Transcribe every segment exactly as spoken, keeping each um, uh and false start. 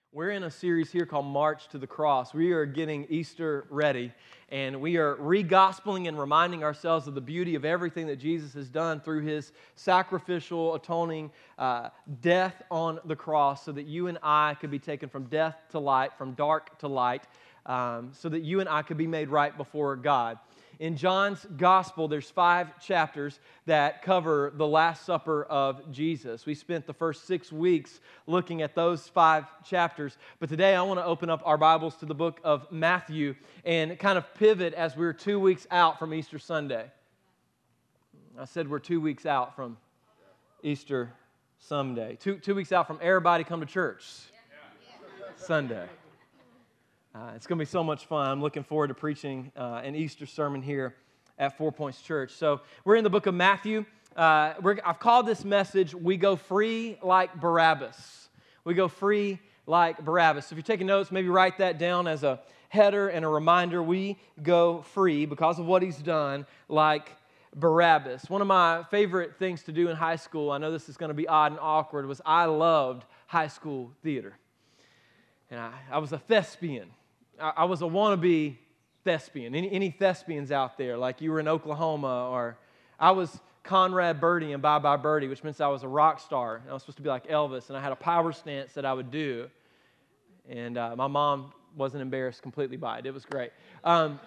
We're in a series here called March to the Cross. We are getting Easter ready, and we are re-gospeling and reminding ourselves of the beauty of everything that Jesus has done through His sacrificial, atoning uh, death on the cross so that you and I could be taken from death to light, from dark to light, um, so that you and I could be made right before God. In John's Gospel, there's five chapters that cover the Last Supper of Jesus. We spent the first six weeks looking at those five chapters, but today I want to open up our Bibles to the book of Matthew and kind of pivot as we're two weeks out from Easter Sunday. I said we're two weeks out from Easter Sunday. Two, two weeks out from everybody come to church Sunday. Uh, it's going to be so much fun. I'm looking forward to preaching uh, an Easter sermon here at Four Points Church. So we're in the book of Matthew. Uh, we're, I've called this message, We Go Free Like Barabbas. We go free like Barabbas. So if you're taking notes, maybe write that down as a header and a reminder. We go free because of what He's done like Barabbas. One of my favorite things to do in high school, I know this is going to be odd and awkward, was I loved high school theater. And I, I was a thespian. I was a wannabe thespian. Any, any thespians out there, like you were in Oklahoma, or I was Conrad Birdie in Bye Bye Birdie, which means I was a rock star. And I was supposed to be like Elvis, and I had a power stance that I would do. And uh, my mom wasn't embarrassed completely by it. It was great. Um,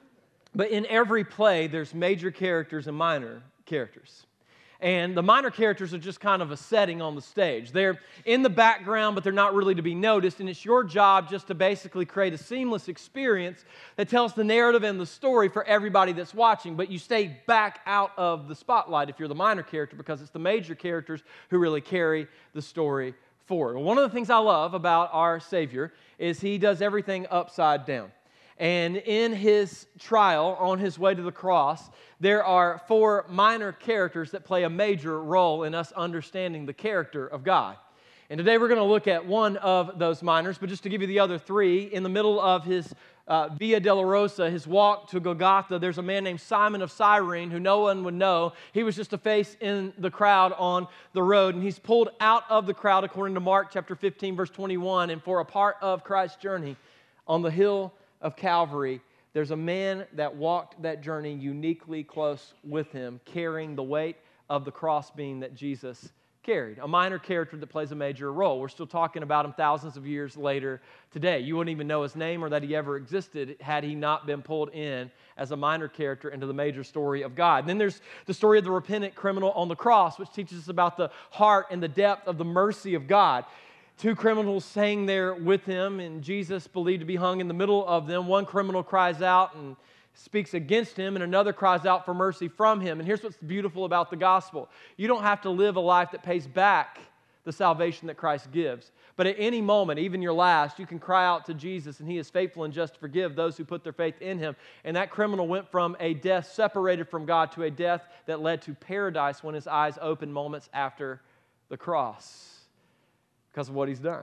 but in every play, there's major characters and minor characters. And the minor characters are just kind of a setting on the stage. They're in the background, but they're not really to be noticed, and it's your job just to basically create a seamless experience that tells the narrative and the story for everybody that's watching, but you stay back out of the spotlight if you're the minor character because it's the major characters who really carry the story forward. One of the things I love about our Savior is He does everything upside down. And in His trial, on His way to the cross, there are four minor characters that play a major role in us understanding the character of God. And today we're going to look at one of those minors, but just to give you the other three, in the middle of His uh, Via Dolorosa, His walk to Golgotha, there's a man named Simon of Cyrene who no one would know. He was just a face in the crowd on the road, and he's pulled out of the crowd according to Mark chapter fifteen, verse twenty-one, and for a part of Christ's journey on the hill of Calvary, there's a man that walked that journey uniquely close with Him, carrying the weight of the cross beam that Jesus carried. A minor character that plays a major role. We're still talking about him thousands of years later today. You wouldn't even know his name or that he ever existed had he not been pulled in as a minor character into the major story of God. And then there's the story of the repentant criminal on the cross, which teaches us about the heart and the depth of the mercy of God. Two criminals hang there with Him, and Jesus believed to be hung in the middle of them. One criminal cries out and speaks against Him, and another cries out for mercy from Him. And here's what's beautiful about the gospel. You don't have to live a life that pays back the salvation that Christ gives. But at any moment, even your last, you can cry out to Jesus, and He is faithful and just to forgive those who put their faith in Him. And that criminal went from a death separated from God to a death that led to paradise when his eyes opened moments after the cross, because of what He's done.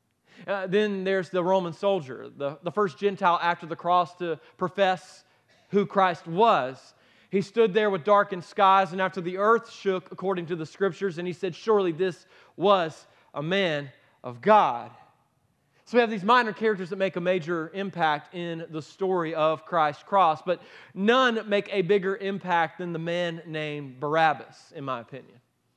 Uh, then there's the Roman soldier, the, the first Gentile after the cross to profess who Christ was. He stood there with darkened skies, and after the earth shook, according to the Scriptures, and he said, surely this was a man of God. So we have these minor characters that make a major impact in the story of Christ's cross, but none make a bigger impact than the man named Barabbas, in my opinion.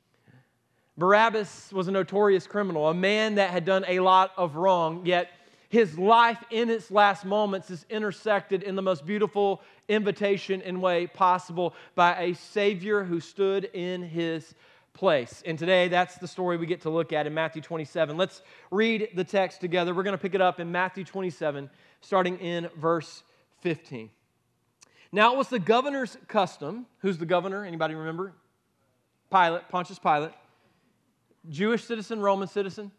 Barabbas was a notorious criminal, a man that had done a lot of wrong, yet his life in its last moments is intersected in the most beautiful invitation and way possible by a Savior who stood in His place. And today, that's the story we get to look at in Matthew twenty-seven. Let's read the text together. We're going to pick it up in Matthew twenty-seven, starting in verse fifteen. Now, it was the governor's custom. Who's the governor? Anybody remember? Pilate, Pontius Pilate. Jewish citizen, Roman citizen?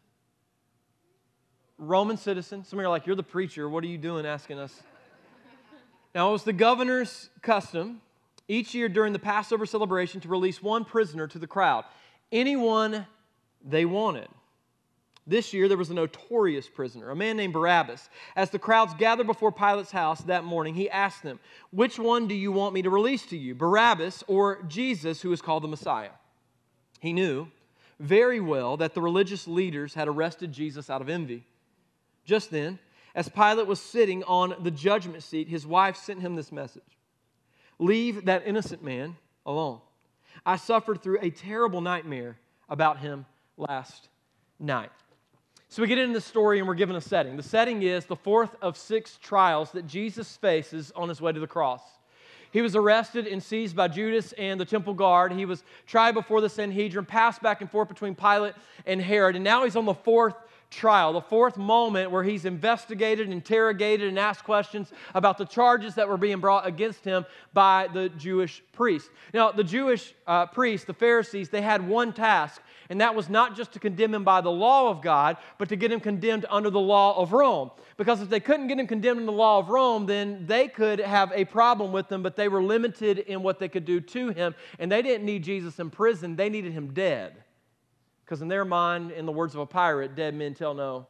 Roman citizen. Some of you are like, you're the preacher. What are you doing asking us? Now, it was the governor's custom each year during the Passover celebration to release one prisoner to the crowd, anyone they wanted. This year, there was a notorious prisoner, a man named Barabbas. As the crowds gathered before Pilate's house that morning, he asked them, which one do you want me to release to you, Barabbas or Jesus, who is called the Messiah? He knew very well that the religious leaders had arrested Jesus out of envy. Just then, as Pilate was sitting on the judgment seat, his wife sent him this message: "Leave that innocent man alone. I suffered through a terrible nightmare about him last night." So we get into the story and we're given a setting. The setting is the fourth of six trials that Jesus faces on his way to the cross. He was arrested and seized by Judas and the temple guard. He was tried before the Sanhedrin, passed back and forth between Pilate and Herod, and now he's on the fourth trial, the fourth moment where he's investigated, interrogated, and asked questions about the charges that were being brought against him by the Jewish priests. Now, the Jewish uh, priests, the Pharisees, they had one task, and that was not just to condemn him by the law of God, but to get him condemned under the law of Rome. Because if they couldn't get him condemned in the law of Rome, then they could have a problem with him, but they were limited in what they could do to him, and they didn't need Jesus in prison, they needed him dead. Because in their mind, in the words of a pirate, dead men tell no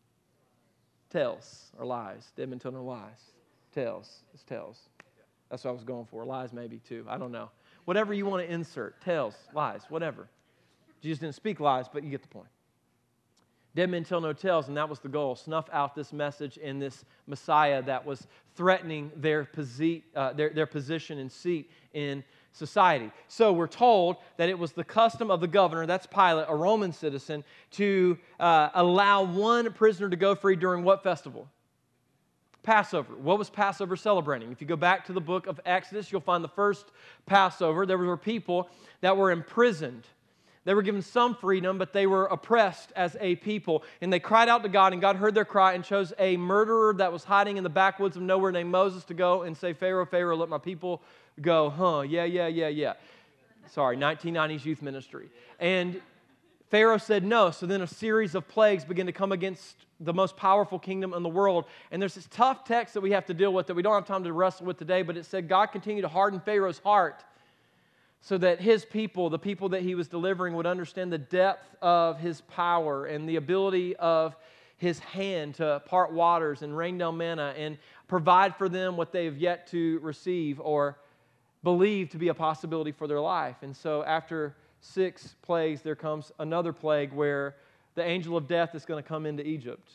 tales or lies. Dead men tell no lies. Tales. It's tales. That's what I was going for. Lies maybe too. I don't know. Whatever you want to insert. Tales, lies, whatever. Jesus didn't speak lies, but you get the point. Dead men tell no tales, and that was the goal. Snuff out this message and this Messiah that was threatening their, posi- uh, their, their position and seat in society. So we're told that it was the custom of the governor, that's Pilate, a Roman citizen, to uh, allow one prisoner to go free during what festival? Passover. What was Passover celebrating? If you go back to the book of Exodus, you'll find the first Passover. There were people that were imprisoned. They were given some freedom, but they were oppressed as a people. And they cried out to God, and God heard their cry and chose a murderer that was hiding in the backwoods of nowhere named Moses to go and say, "Pharaoh, Pharaoh, let my people go." Huh, yeah, yeah, yeah, yeah. Sorry, nineteen nineties youth ministry. And Pharaoh said no, so then a series of plagues began to come against the most powerful kingdom in the world. And there's this tough text that we have to deal with that we don't have time to wrestle with today, but it said God continued to harden Pharaoh's heart so that his people, the people that he was delivering, would understand the depth of his power and the ability of his hand to part waters and rain down manna and provide for them what they have yet to receive or believe to be a possibility for their life. And so after six plagues, there comes another plague where the angel of death is going to come into Egypt.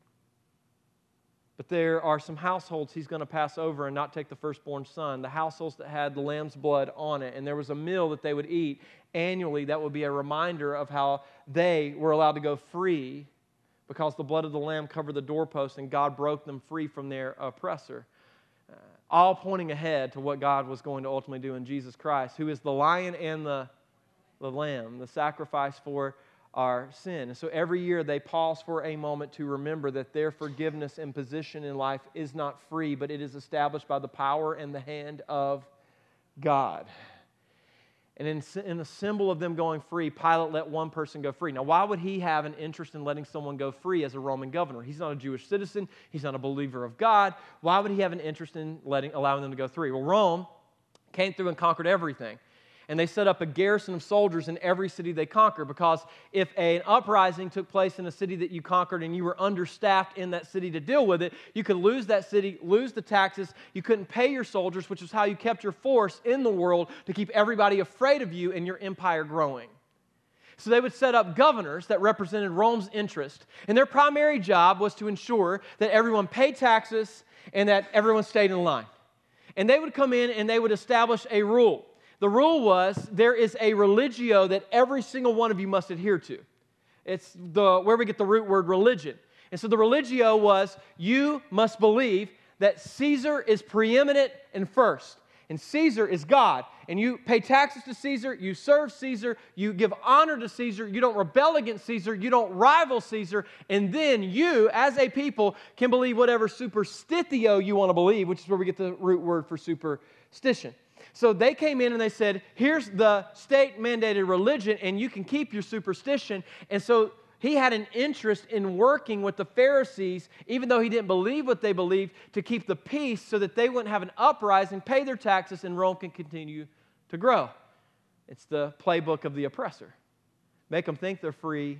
But there are some households he's going to pass over and not take the firstborn son, the households that had the lamb's blood on it. And there was a meal that they would eat annually that would be a reminder of how they were allowed to go free because the blood of the lamb covered the doorpost and God broke them free from their oppressor. Uh, all pointing ahead to what God was going to ultimately do in Jesus Christ, who is the lion and the, the lamb, the sacrifice for our sin. And so every year they pause for a moment to remember that their forgiveness and position in life is not free, but it is established by the power and the hand of God. And in, in the symbol of them going free, Pilate let one person go free. Now, why would he have an interest in letting someone go free as a Roman governor? He's not a Jewish citizen. He's not a believer of God. Why would he have an interest in letting, allowing them to go free? Well, Rome came through and conquered everything. And they set up a garrison of soldiers in every city they conquered, because if an uprising took place in a city that you conquered and you were understaffed in that city to deal with it, you could lose that city, lose the taxes, you couldn't pay your soldiers, which is how you kept your force in the world to keep everybody afraid of you and your empire growing. So they would set up governors that represented Rome's interest, and their primary job was to ensure that everyone paid taxes and that everyone stayed in line. And they would come in and they would establish a rule. The rule was there is a religio that every single one of you must adhere to. It's the where we get the root word religion. And so the religio was you must believe that Caesar is preeminent and first. And Caesar is God. And you pay taxes to Caesar, you serve Caesar, you give honor to Caesar, you don't rebel against Caesar, you don't rival Caesar, and then you, as a people, can believe whatever superstitio you want to believe, which is where we get the root word for superstition. So they came in and they said, here's the state-mandated religion, and you can keep your superstition. And so he had an interest in working with the Pharisees, even though he didn't believe what they believed, to keep the peace so that they wouldn't have an uprising, pay their taxes, and Rome can continue to grow. It's the playbook of the oppressor. Make them think they're free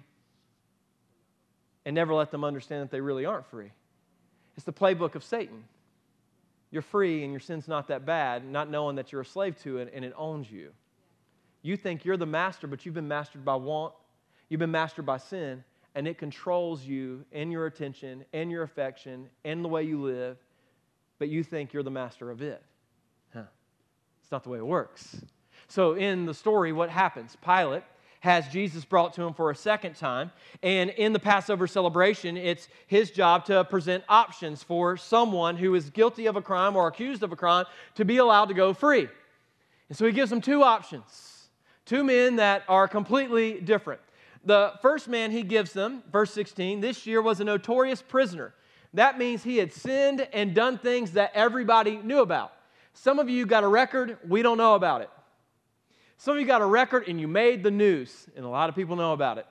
and never let them understand that they really aren't free. It's the playbook of Satan. You're free and your sin's not that bad, not knowing that you're a slave to it and it owns you. You think you're the master, but you've been mastered by want. You've been mastered by sin, and it controls you and your attention and your affection and the way you live, but you think you're the master of it. Huh. It's not the way it works. So in the story, what happens? Pilate has Jesus brought to him for a second time, and in the Passover celebration, it's his job to present options for someone who is guilty of a crime or accused of a crime to be allowed to go free. And so he gives them two options, two men that are completely different. The first man he gives them, verse sixteen, this year was a notorious prisoner. That means he had sinned and done things that everybody knew about. Some of you got a record, we don't know about it. Some of you got a record and you made the news, and a lot of people know about it.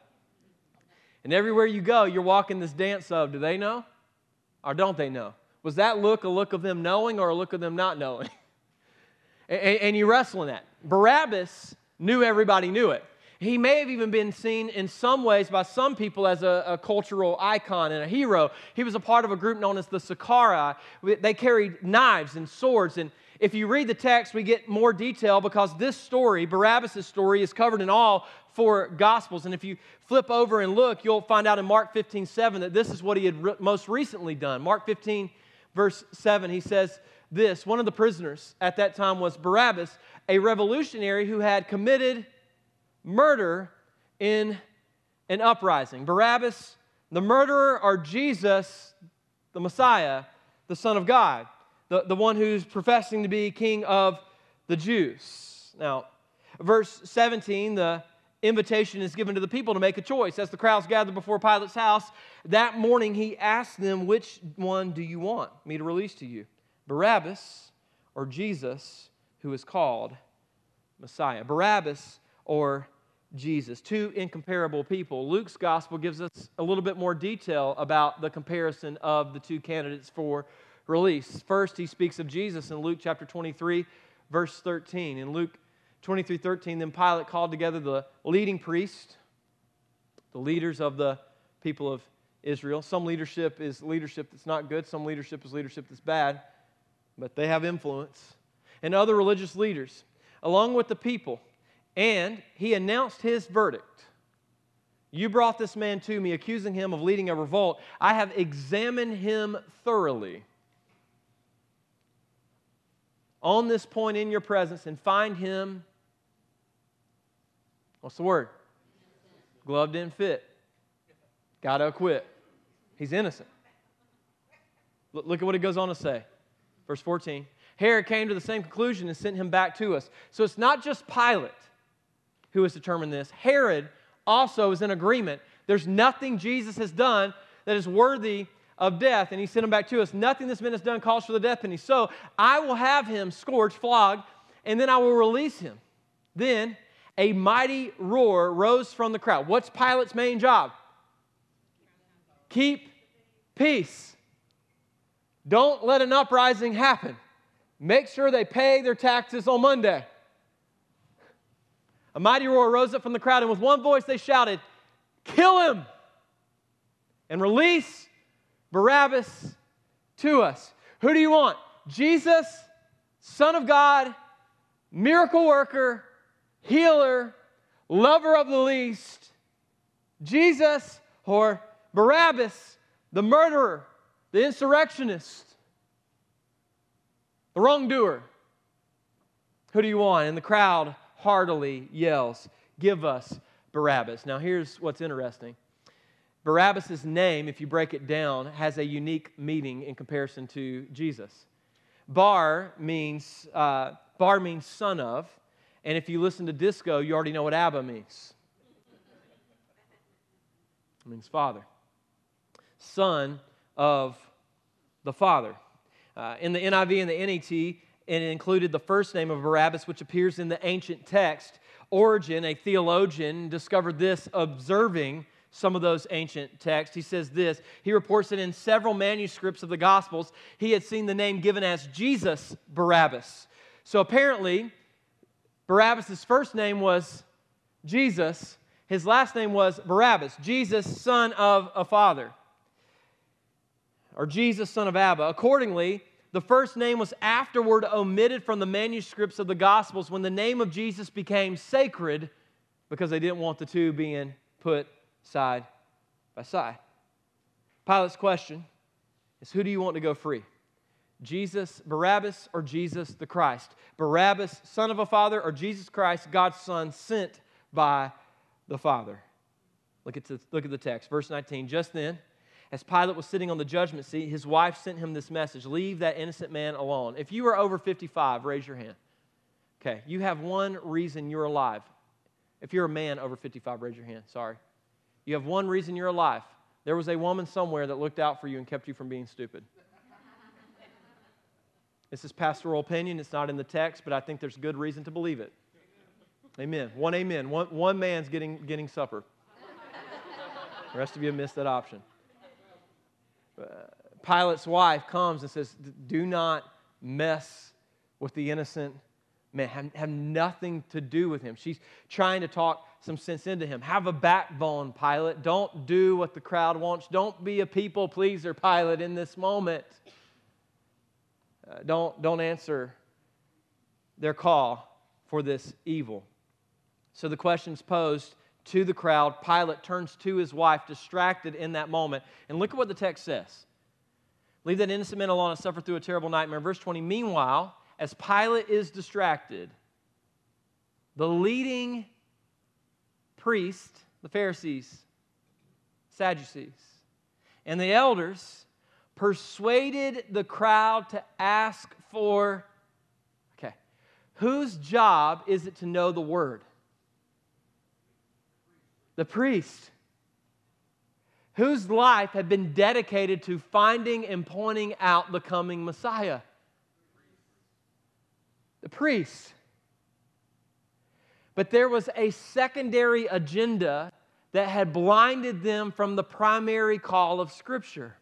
And everywhere you go, you're walking this dance of, do they know or don't they know? Was that look a look of them knowing or a look of them not knowing? and, and you wrestle in that. Barabbas knew everybody knew it. He may have even been seen in some ways by some people as a, a cultural icon and a hero. He was a part of a group known as the Sicarii. They carried knives and swords. And if you read the text, we get more detail because this story, Barabbas' story, is covered in all four Gospels. And if you flip over and look, you'll find out in Mark fifteen seven that this is what he had re- most recently done. Mark fifteen, verse seven, he says this, one of the prisoners at that time was Barabbas, a revolutionary who had committed murder in an uprising. Barabbas, the murderer, or Jesus, the Messiah, the Son of God, the, the one who's professing to be King of the Jews. Now, verse seventeen, the invitation is given to the people to make a choice. As the crowds gathered before Pilate's house, that morning he asked them, which one do you want me to release to you? Barabbas or Jesus, who is called Messiah? Barabbas or Jesus, two incomparable people. Luke's gospel gives us a little bit more detail about the comparison of the two candidates for release. First, he speaks of Jesus in Luke chapter twenty-three, verse thirteen. In Luke twenty-three thirteen, then Pilate called together the leading priests, the leaders of the people of Israel. Some leadership is leadership that's not good. Some leadership is leadership that's bad, but they have influence. And other religious leaders, along with the people. And he announced his verdict. You brought this man to me, accusing him of leading a revolt. I have examined him thoroughly on this point in your presence and find him, what's the word? Glove didn't fit. Got to acquit. He's innocent. Look at what it goes on to say. Verse fourteen. Herod came to the same conclusion and sent him back to us. So it's not just Pilate who has determined this. Herod also is in agreement. There's nothing Jesus has done that is worthy of death, and he sent him back to us. Nothing this man has done calls for the death penalty. So I will have him scourged, flogged, and then I will release him. Then a mighty roar rose from the crowd. What's Pilate's main job? Keep peace. Don't let an uprising happen. Make sure they pay their taxes on Monday. A mighty roar rose up from the crowd, and with one voice they shouted, kill him and release Barabbas to us. Who do you want? Jesus, Son of God, miracle worker, healer, lover of the least. Jesus or Barabbas, the murderer, the insurrectionist, the wrongdoer. Who do you want? And the crowd heartily yells, give us Barabbas. Now here's what's interesting. Barabbas' name, if you break it down, has a unique meaning in comparison to Jesus. Bar means, uh, Bar means son of, and if you listen to disco, you already know what Abba means. It means father. Son of the Father. Uh, in the N I V and the N E T, it included the first name of Barabbas, which appears in the ancient text. Origen, a theologian, discovered this observing some of those ancient texts. He says this, he reports that in several manuscripts of the Gospels, he had seen the name given as Jesus Barabbas. So apparently, Barabbas' first name was Jesus. His last name was Barabbas, Jesus, son of a father, or Jesus, son of Abba. Accordingly, the first name was afterward omitted from the manuscripts of the Gospels when the name of Jesus became sacred because they didn't want the two being put side by side. Pilate's question is, who do you want to go free? Jesus, Barabbas, or Jesus the Christ? Barabbas, son of a father, or Jesus Christ, God's son, sent by the Father? Look at the, look at the text, verse nineteen. Just then, as Pilate was sitting on the judgment seat, his wife sent him this message: leave that innocent man alone. If you are over fifty-five, raise your hand. Okay, you have one reason you're alive. If you're a man over fifty-five, raise your hand. Sorry. You have one reason you're alive. There was a woman somewhere that looked out for you and kept you from being stupid. This is pastoral opinion. It's not in the text, but I think there's good reason to believe it. Amen. One amen. One, one man's getting, getting supper. The rest of you missed that option. Uh, Pilate's wife comes and says, do not mess with the innocent man. Have, have nothing to do with him. She's trying to talk some sense into him. Have a backbone, Pilate. Don't do what the crowd wants. Don't be a people pleaser, Pilate, in this moment. Uh, don't, don't answer their call for this evil. So the question's posed to the crowd. Pilate turns to his wife, distracted in that moment. And look at what the text says. Leave that innocent man alone and suffer through a terrible nightmare. Verse twenty, meanwhile, as Pilate is distracted, the leading priest, the Pharisees, Sadducees, and the elders persuaded the crowd to ask for, okay, whose job is it to know the word? The priest. Whose life had been dedicated to finding and pointing out the coming Messiah? The priest. But there was a secondary agenda that had blinded them from the primary call of Scripture.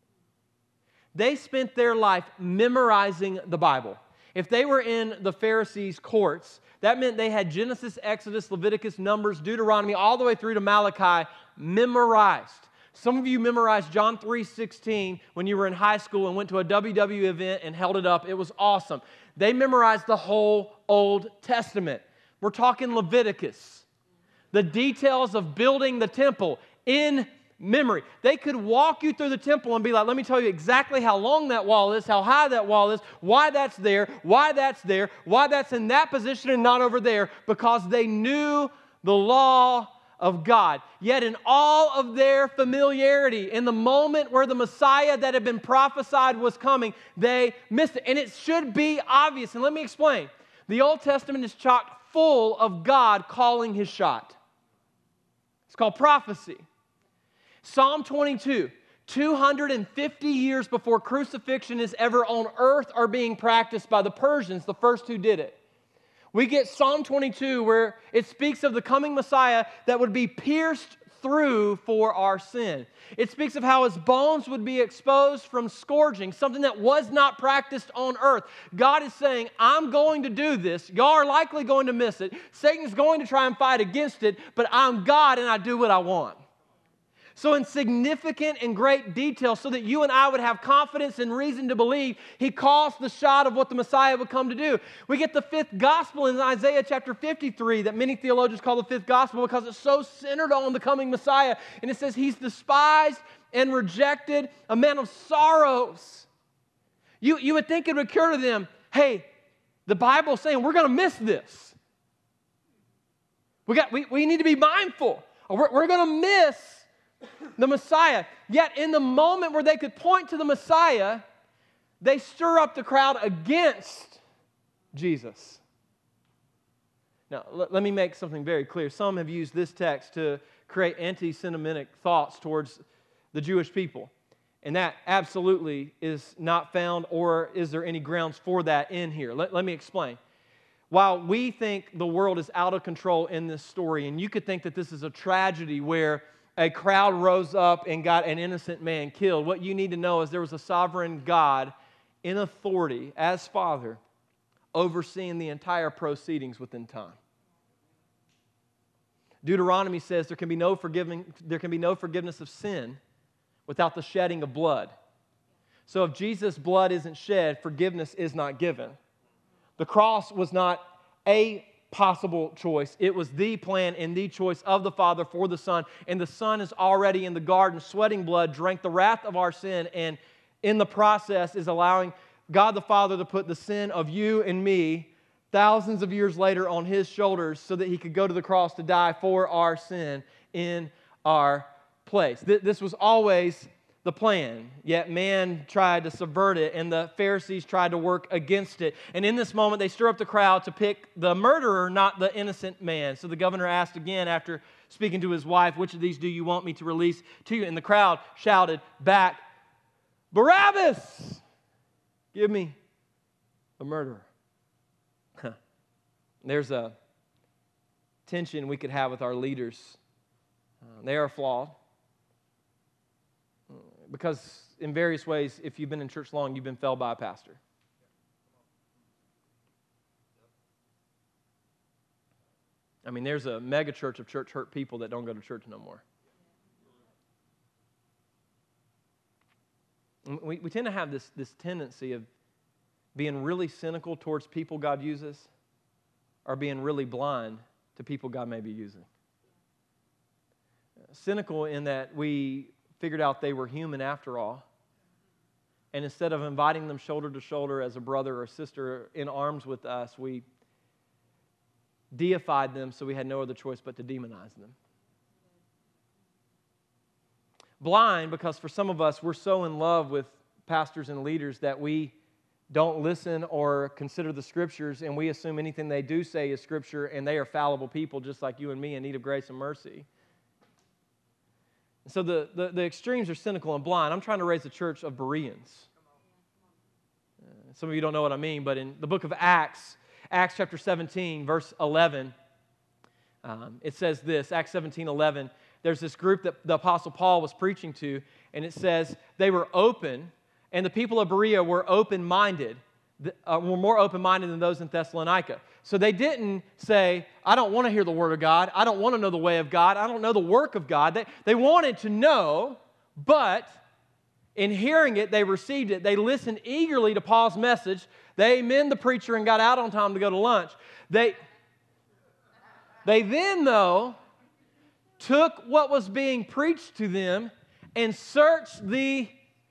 They spent their life memorizing the Bible. If they were in the Pharisees' courts, that meant they had Genesis, Exodus, Leviticus, Numbers, Deuteronomy, all the way through to Malachi memorized. Some of you memorized John three sixteen when you were in high school and went to a W W event and held it up. It was awesome. They memorized the whole Old Testament. We're talking Leviticus. The details of building the temple in memory. They could walk you through the temple and be like, let me tell you exactly how long that wall is, how high that wall is, why that's there, why that's there, why that's in that position and not over there, because they knew the law of God. Yet in all of their familiarity, in the moment where the Messiah that had been prophesied was coming, they missed it. And it should be obvious. And let me explain. The Old Testament is chock full of God calling His shot. It's called prophecy. Psalm twenty-two, two hundred fifty years before crucifixion is ever on earth, are being practiced by the Persians, the first who did it. We get Psalm twenty-two where it speaks of the coming Messiah that would be pierced through for our sin. It speaks of how His bones would be exposed from scourging, something that was not practiced on earth. God is saying, I'm going to do this. Y'all are likely going to miss it. Satan's going to try and fight against it, but I'm God and I do what I want. So in significant and great detail, so that you and I would have confidence and reason to believe, He calls the shot of what the Messiah would come to do. We get the fifth gospel in Isaiah chapter fifty-three that many theologians call the fifth gospel because it's so centered on the coming Messiah. And it says He's despised and rejected, a man of sorrows. You, you would think it would occur to them, hey, the Bible's saying we're going to miss this. We, got, we, we need to be mindful. We're, we're going to miss the Messiah. Yet in the moment where they could point to the Messiah, they stir up the crowd against Jesus. Now, let, let me make something very clear. Some have used this text to create anti-Semitic thoughts towards the Jewish people. And that absolutely is not found, or is there any grounds for that in here? Let, let me explain. While we think the world is out of control in this story, and you could think that this is a tragedy where a crowd rose up and got an innocent man killed, what you need to know is there was a sovereign God in authority as Father overseeing the entire proceedings within time. Deuteronomy says there can be no forgiving, there can be no forgiveness of sin without the shedding of blood. So if Jesus' blood isn't shed, forgiveness is not given. The cross was not a possible choice. It was the plan and the choice of the Father for the Son. And the Son is already in the garden, sweating blood, drank the wrath of our sin, and in the process is allowing God the Father to put the sin of you and me thousands of years later on His shoulders so that He could go to the cross to die for our sin in our place. This was always the plan, yet man tried to subvert it, and the Pharisees tried to work against it. And in this moment, they stir up the crowd to pick the murderer, not the innocent man. So the governor asked again after speaking to his wife, "Which of these do you want me to release to you?" And the crowd shouted back, "Barabbas! Give me the murderer." There's a tension we could have with our leaders. Uh, they are flawed. Because in various ways, if you've been in church long, you've been felled by a pastor. I mean, there's a mega church of church hurt people that don't go to church no more. We, we tend to have this, this tendency of being really cynical towards people God uses, or being really blind to people God may be using. Cynical in that we figured out they were human after all, and instead of inviting them shoulder to shoulder as a brother or sister in arms with us, we deified them so we had no other choice but to demonize them. Blind because for some of us, we're so in love with pastors and leaders that we don't listen or consider the Scriptures, and we assume anything they do say is Scripture, and they are fallible people just like you and me in need of grace and mercy. So the, the, the extremes are cynical and blind. I'm trying to raise a church of Bereans. Uh, some of you don't know what I mean, but in the book of Acts, Acts chapter seventeen, verse eleven, um, it says this, Acts seventeen, eleven, there's this group that the Apostle Paul was preaching to, and it says they were open, and the people of Berea were open-minded, uh, were more open-minded than those in Thessalonica. So they didn't say, I don't want to hear the Word of God. I don't want to know the way of God. I don't know the work of God. They, they wanted to know, but in hearing it, they received it. They listened eagerly to Paul's message. They amen the preacher and got out on time to go to lunch. They, they then, though, took what was being preached to them and searched the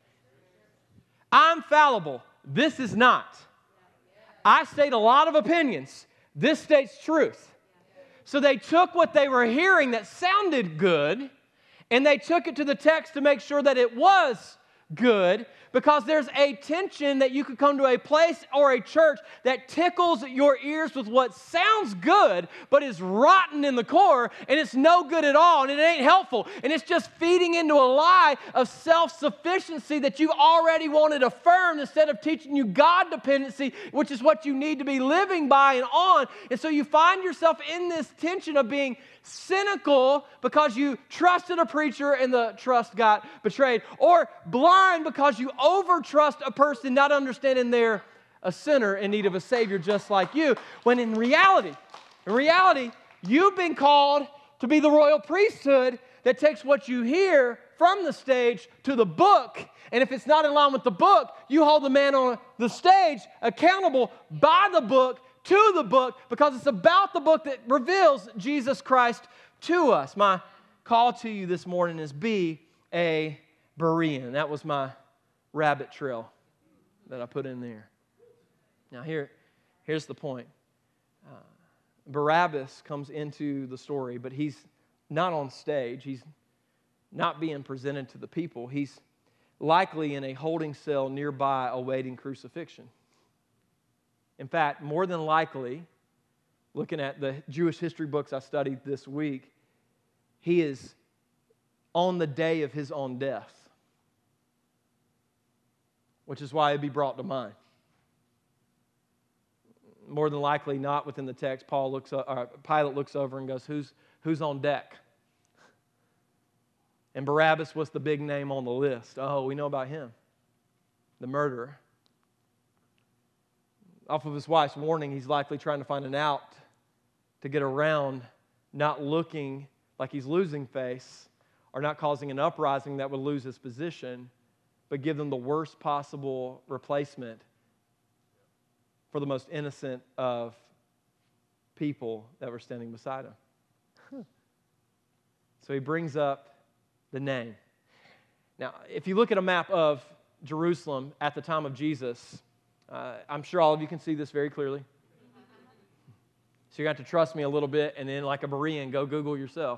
I'm fallible. This is not. I state a lot of opinions. This states truth. So they took what they were hearing that sounded good, and they took it to the text to make sure that it was good, because there's a tension that you could come to a place or a church that tickles your ears with what sounds good but is rotten in the core, and it's no good at all, and it ain't helpful, and it's just feeding into a lie of self-sufficiency that you already wanted affirmed instead of teaching you God dependency, which is what you need to be living by and on. And so you find yourself in this tension of being cynical because you trusted a preacher and the trust got betrayed, or blind because you over-trust a person not understanding they're a sinner in need of a Savior just like you, when in reality, in reality, you've been called to be the royal priesthood that takes what you hear from the stage to the book, and if it's not in line with the book, you hold the man on the stage accountable by the book to the book, because it's about the book that reveals Jesus Christ to us. My call to you this morning is be a Berean. That was my rabbit trail that I put in there. Now here, here's the point. Uh, Barabbas comes into the story, but he's not on stage. He's not being presented to the people. He's likely in a holding cell nearby awaiting crucifixion. In fact, more than likely, looking at the Jewish history books I studied this week, he is on the day of his own death, which is why it'd be brought to mind. More than likely, not within the text, Paul looks, or Pilate looks over and goes, "Who's who's on deck?" And Barabbas was the big name on the list. Oh, we know about him, the murderer. Off of his wife's warning, he's likely trying to find an out to get around not looking like he's losing face or not causing an uprising that would lose his position, but give them the worst possible replacement for the most innocent of people that were standing beside him. So he brings up the name. Now, if you look at a map of Jerusalem at the time of Jesus, uh, I'm sure all of you can see this very clearly. So you're going to have to trust me a little bit and then, like a Berean, go Google yourself.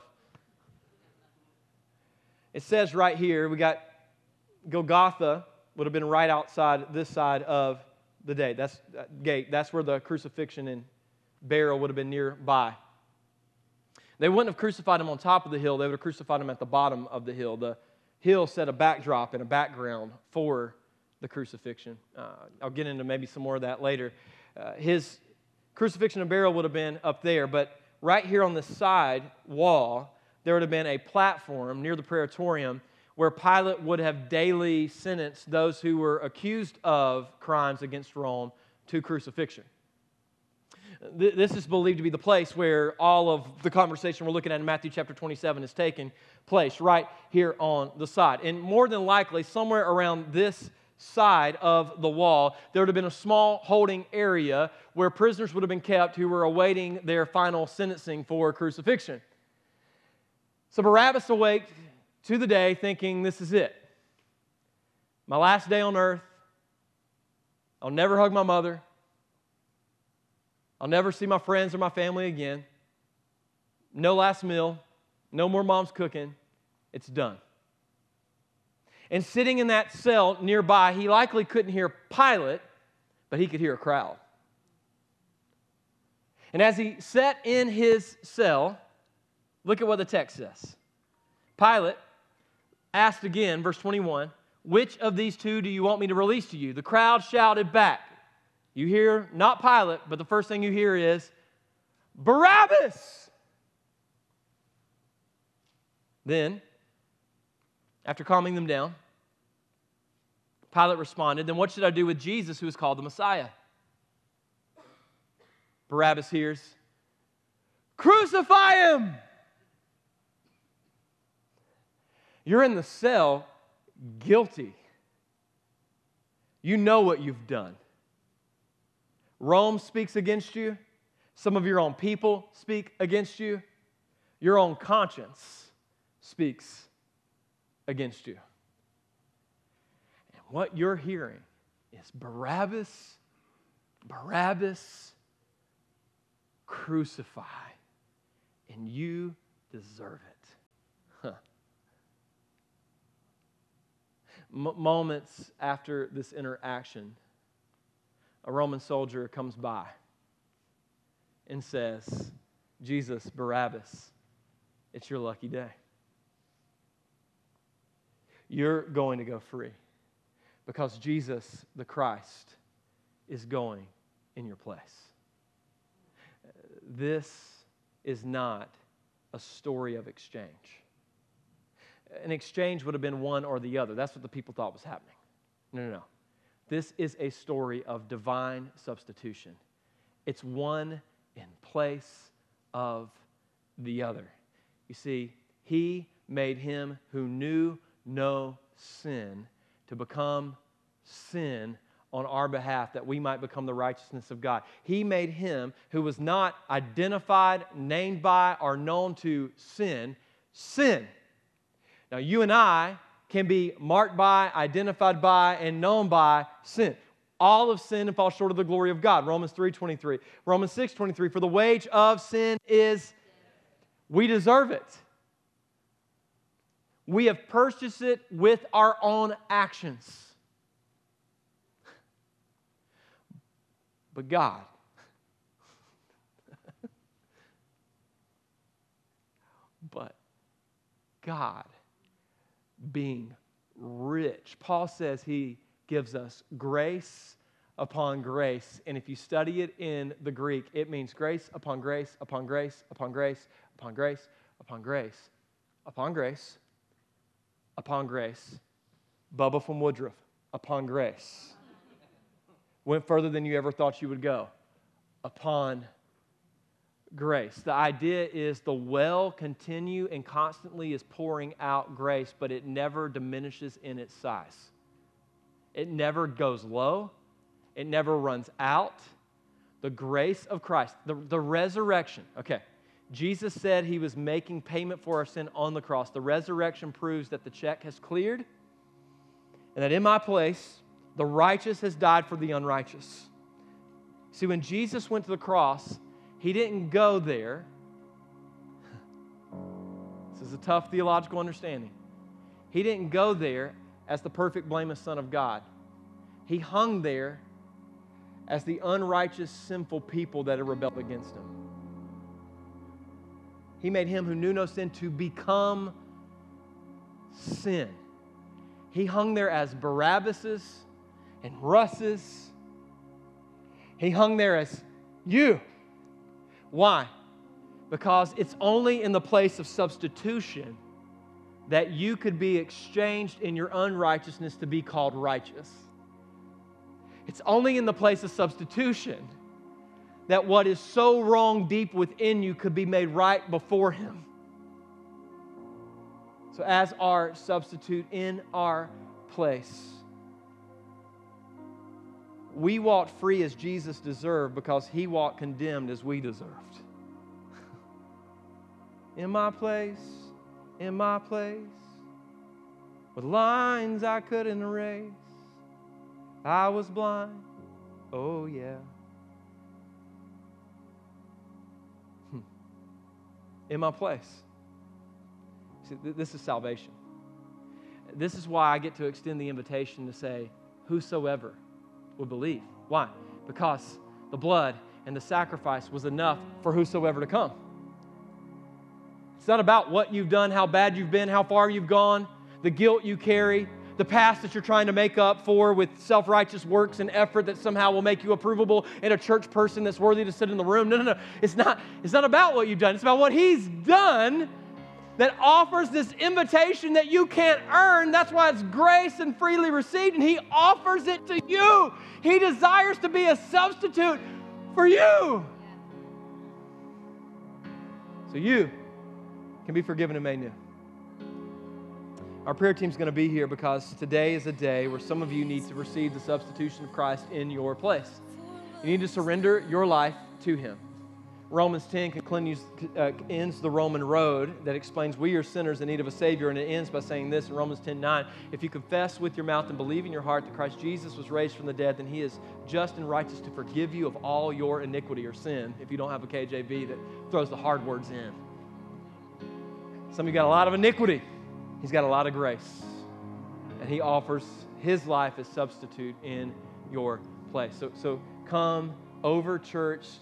It says right here, we got Golgotha would have been right outside this side of the day. That's uh, gate. That's where the crucifixion and burial would have been nearby. They wouldn't have crucified him on top of the hill. They would have crucified him at the bottom of the hill. The hill set a backdrop and a background for the crucifixion. Uh, I'll get into maybe some more of that later. Uh, his crucifixion and burial would have been up there, but right here on the side wall, there would have been a platform near the Praetorium where Pilate would have daily sentenced those who were accused of crimes against Rome to crucifixion. This is believed to be the place where all of the conversation we're looking at in Matthew chapter twenty-seven is taking place, right here on the side. And more than likely, somewhere around this side of the wall, there would have been a small holding area where prisoners would have been kept who were awaiting their final sentencing for crucifixion. So Barabbas awaked to the day thinking, this is it. My last day on earth. I'll never hug my mother. I'll never see my friends or my family again. No last meal. No more mom's cooking. It's done. And sitting in that cell nearby, he likely couldn't hear Pilate, but he could hear a crowd. And as he sat in his cell, look at what the text says. Pilate asked again, verse twenty-one, which of these two do you want me to release to you? The crowd shouted back. You hear not Pilate, but the first thing you hear is, Barabbas! Then, after calming them down, Pilate responded, then what should I do with Jesus who is called the Messiah? Barabbas hears, crucify him! You're in the cell, guilty. You know what you've done. Rome speaks against you. Some of your own people speak against you. Your own conscience speaks against you. And what you're hearing is Barabbas, Barabbas, crucify, and you deserve it. Huh. M- moments after this interaction, a Roman soldier comes by and says, Jesus, Barabbas, it's your lucky day. You're going to go free because Jesus, the Christ, is going in your place. This is not a story of exchange. An exchange would have been one or the other. That's what the people thought was happening. No, no, no. This is a story of divine substitution. It's one in place of the other. You see, he made him who knew no sin to become sin on our behalf that we might become the righteousness of God. He made him who was not identified, named by, or known to sin, sin. Now, you and I can be marked by, identified by, and known by sin. All of sin and fall short of the glory of God. Romans three twenty-three. Romans six twenty-three. For the wage of sin is, we deserve it. We have purchased it with our own actions. But God, but God being rich. Paul says he gives us grace upon grace. And if you study it in the Greek, it means grace upon grace, upon grace, upon grace, upon grace, upon grace, upon grace, upon grace. Bubba from Woodruff, upon grace. Went further than you ever thought you would go. Upon grace. The idea is the well continue and constantly is pouring out grace, but it never diminishes in its size. It never goes low. It never runs out. The grace of Christ, the, the resurrection. Okay, Jesus said he was making payment for our sin on the cross. The resurrection proves that the check has cleared and that in my place, the righteous has died for the unrighteous. See, when Jesus went to the cross, he didn't go there. This is a tough theological understanding. He didn't go there as the perfect, blameless Son of God. He hung there as the unrighteous, sinful people that had rebelled against him. He made him who knew no sin to become sin. He hung there as Barabbas's and Russ's. He hung there as you. Why? Because it's only in the place of substitution that you could be exchanged in your unrighteousness to be called righteous. It's only in the place of substitution that what is so wrong deep within you could be made right before Him. So as our substitute in our place, we walked free as Jesus deserved because He walked condemned as we deserved. In my place, in my place, with lines I couldn't erase, I was blind, oh yeah. Hmm. In my place. See, th- this is salvation. This is why I get to extend the invitation to say, whosoever would believe. Why? Because the blood and the sacrifice was enough for whosoever to come. It's not about what you've done, how bad you've been, how far you've gone, the guilt you carry, the past that you're trying to make up for with self-righteous works and effort that somehow will make you approvable and a church person that's worthy to sit in the room. No, no, no. It's not, it's not about what you've done. It's about what He's done that offers this invitation that you can't earn. That's why it's grace and freely received, and He offers it to you. He desires to be a substitute for you. So you can be forgiven and made new. Our prayer team's going to be here because today is a day where some of you need to receive the substitution of Christ in your place. You need to surrender your life to Him. Romans ten continues, uh, ends the Roman road that explains we are sinners in need of a Savior, and it ends by saying this in Romans ten nine, if you confess with your mouth and believe in your heart that Christ Jesus was raised from the dead, then He is just and righteous to forgive you of all your iniquity or sin, if you don't have a K J V that throws the hard words in. Some of you got a lot of iniquity. He's got a lot of grace. And He offers His life as substitute in your place. So, so come over churched,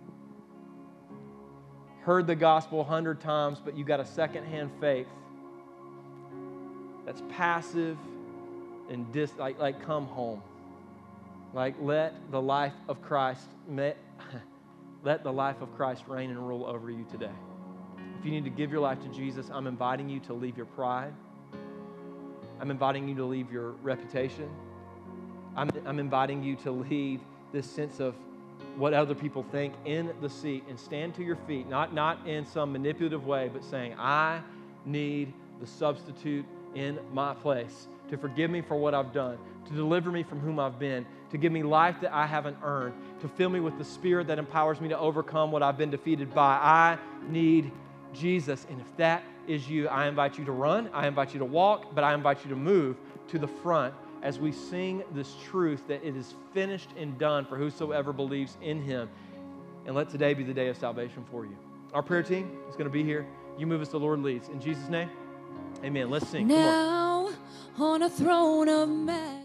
heard the gospel a hundred times, but you got a secondhand faith that's passive and dis, like, like come home. Like let the life of Christ, let the life of Christ reign and rule over you today. If you need to give your life to Jesus, I'm inviting you to leave your pride. I'm inviting you to leave your reputation. I'm, I'm inviting you to leave this sense of what other people think in the seat and stand to your feet, not, not in some manipulative way, but saying, I need the substitute in my place to forgive me for what I've done, to deliver me from whom I've been, to give me life that I haven't earned, to fill me with the Spirit that empowers me to overcome what I've been defeated by. I need Jesus. And if that is you, I invite you to run, I invite you to walk, but I invite you to move to the front as we sing this truth that it is finished and done for whosoever believes in Him. And let today be the day of salvation for you. Our prayer team is going to be here. You move as the Lord leads. In Jesus' name, amen. Let's sing. Now on a throne of majesty.